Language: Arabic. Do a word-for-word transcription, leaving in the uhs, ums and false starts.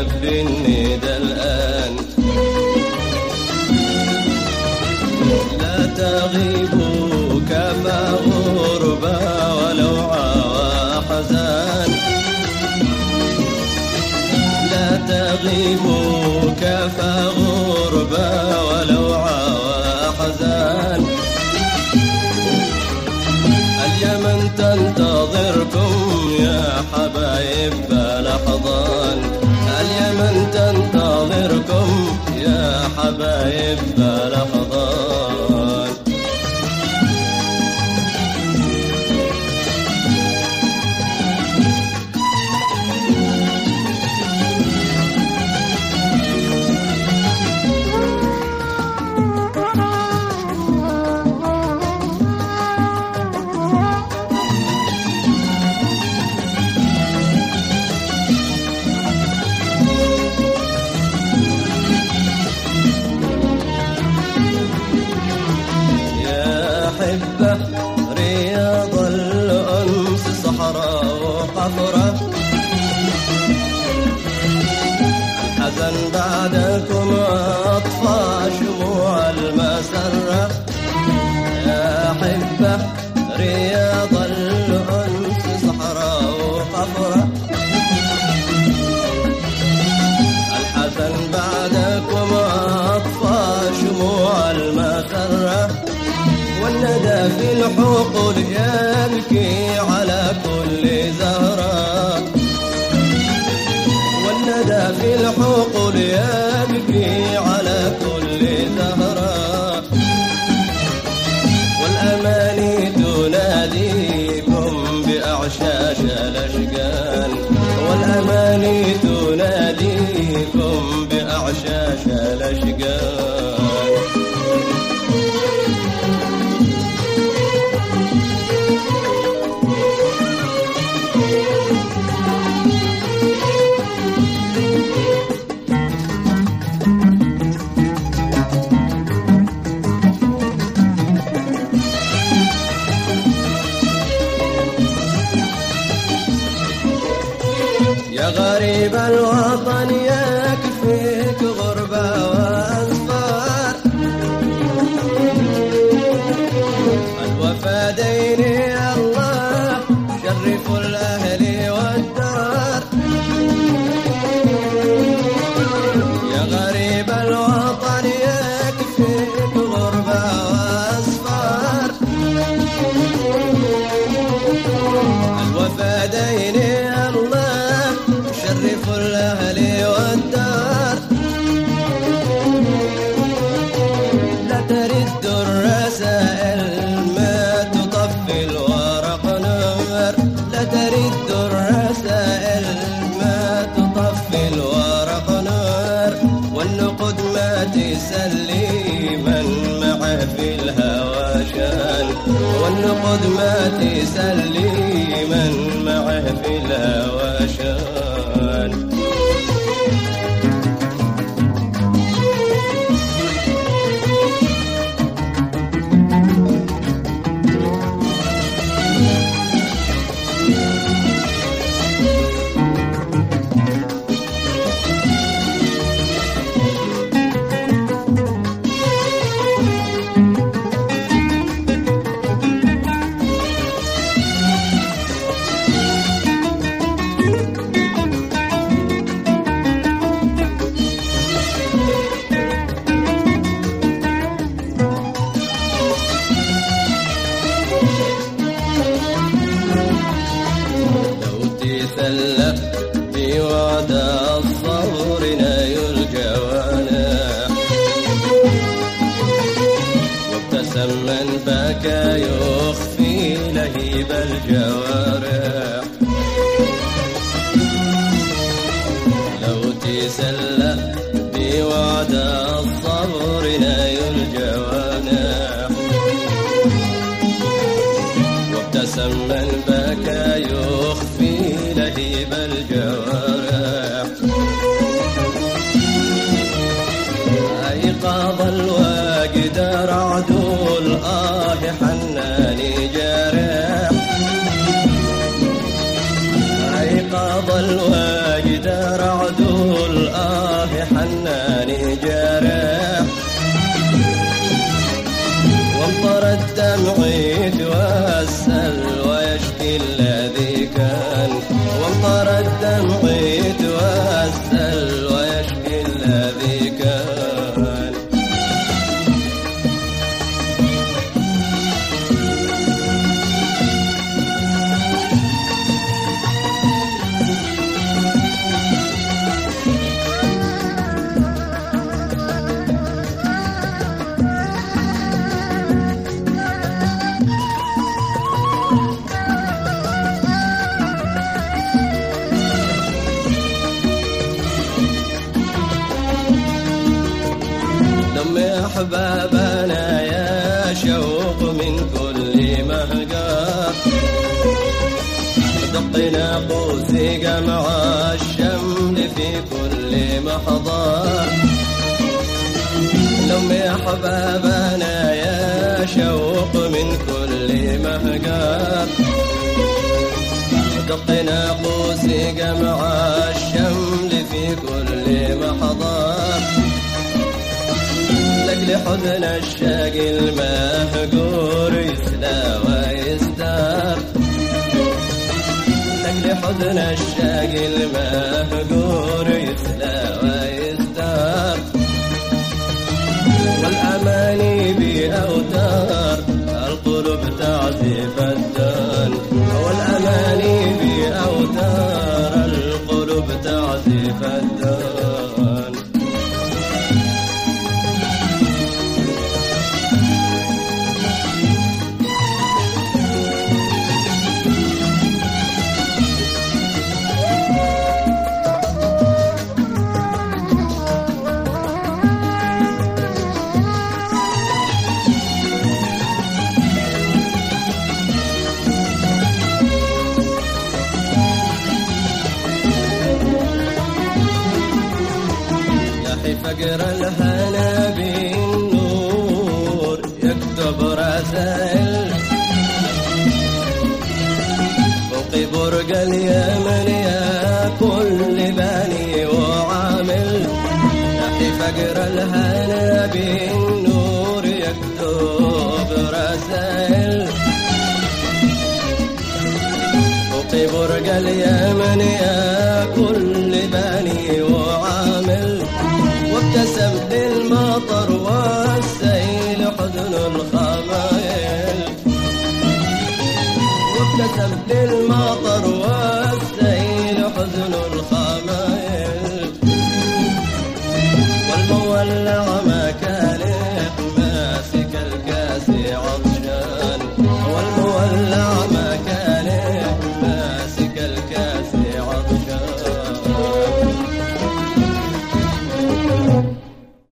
بالندى الآن. لا تغيبوا كما غربا ولو عوى حزان. لا تغيبوا كفى غربا ولو عوى حزان. اليمن تنتظركم يا حبايب لحظان. اليمن تنتظركم يا حبايب لحظان. رياض الأنس صحراء وقفرة. الحزن بعدكم أطفى شموع المسرة. يا أحبة رياض الأنس صحراء وقفرة. الحزن بعدكم أطفى شموع المسرة. والندى في الحقول يبكي على كل زهرة. والندى في الحقول يبكي على كل زهرة. والأماني تناديكم بأعشاش الأشجان. والأماني تناديكم بأعشاش الأشجان. يا غريب الوطن يكفيك غربة وأسفار. الوفادين يا الله شرفوا الأهل والدار. يا غريب الوطن يكفيك غربة وأسفار. الوفادين يا الله شرفوا الأهل والدار. لا ترد الرسائل ما تطفي الورق نار. لا ترد الرسائل ما تطفي الورق نار. والنقد ما تسلي من معه في الهوى شان. والنقد ما تسلي من معه في الهوى شان. تسلى بوعد الصبر نايل الجوانح. وابتسم من بكى يخفي لهيب الجوارح. لو تسلى بوعد الصبر نايل الجوانح. وابتسم من بكى يخفي لهيب الجوارح. أيقظ الواجد رعد الآه حناني جارح. أيقظ الواجد رعد الآه أحبابنا يا شوق من كل مهجر دق ناقوس جمع الشمل في كل محضر لم يا أحبابنا يا شوق من كل مهجر دق ناقوس جمع الشمل في كل محضر لك لحزن الشاقي المهجور يسلى ويزدار لك لحزن الشاقي المهجور يسلى ويزدار والأماني بأوتار القلوب تعزف الدان والأماني بأوتار القلوب تعزف الدان فقر الهنا بالنور يكتب رسائل فوق برج اليمن يا كل بني وعامل نحي فقر الهنا بالنور يكتب رسائل فوق برج اليمن يا كل بني وعامل وابتسم بالمطر والسيل حزن الخمايل وابتسم بالمطر والسيل حزن الخمايل والمولع ما كان ماسك الكاس عطشان والمولع